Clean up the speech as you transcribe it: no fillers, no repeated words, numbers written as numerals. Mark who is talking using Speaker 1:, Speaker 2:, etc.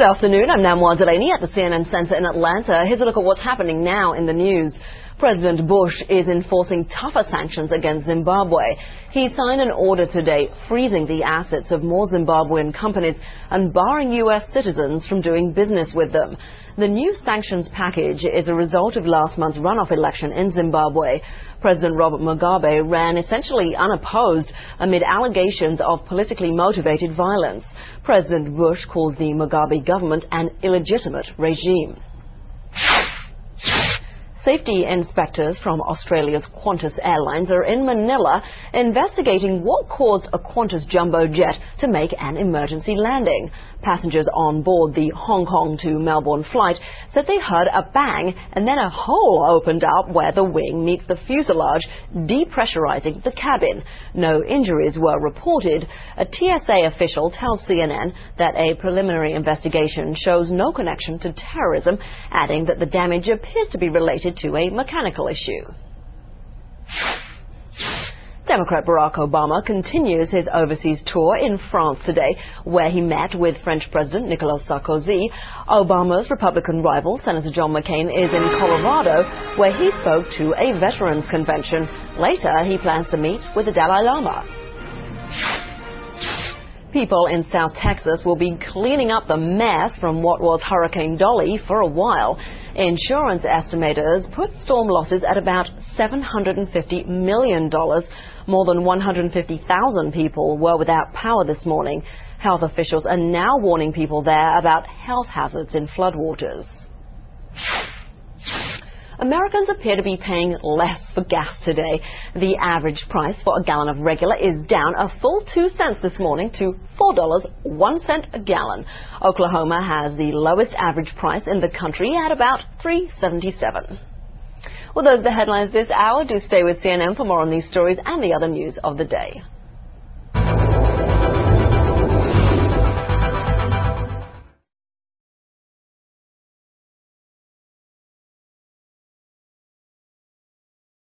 Speaker 1: Good afternoon. I'm Namwa Delaney at the CNN Center in Atlanta. Here's a look at what's happening now in the news. President Bush is enforcing tougher sanctions against Zimbabwe. He signed an order today freezing the assets of more Zimbabwean companies and barring U.S. citizens from doing business with them. The new sanctions package is a result of last month's runoff election in Zimbabwe. President Robert Mugabe ran essentially unopposed amid allegations of politically motivated violence. President Bush calls the Mugabe government an illegitimate regime. Safety inspectors from Australia's Qantas Airlines are in Manila investigating what caused a Qantas jumbo jet to make an emergency landing. Passengers on board the Hong Kong to Melbourne flight said they heard a bang and then a hole opened up where the wing meets the fuselage, depressurizing the cabin. No injuries were reported. A TSA official tells CNN that a preliminary investigation shows no connection to terrorism, adding that the damage appears to be related to a mechanical issue. Democrat Barack Obama continues his overseas tour in France today, where he met with French President Nicolas Sarkozy. Obama's Republican rival, Senator John McCain, is in Colorado, where he spoke to a veterans convention. Later, he plans to meet with the Dalai Lama. People in South Texas will be cleaning up the mess from what was Hurricane Dolly for a while. Insurance estimators put storm losses at about $750 million. More than 150,000 people were without power this morning. Health officials are now warning people there about health hazards in floodwaters. Americans appear to be paying less for gas today. The average price for a gallon of regular is down a full 2 cents this morning to $4.01 a gallon. Oklahoma has the lowest average price in the country at about $3.77. Well, those are the headlines this hour. Do stay with CNN for more on these stories and the other news of the day.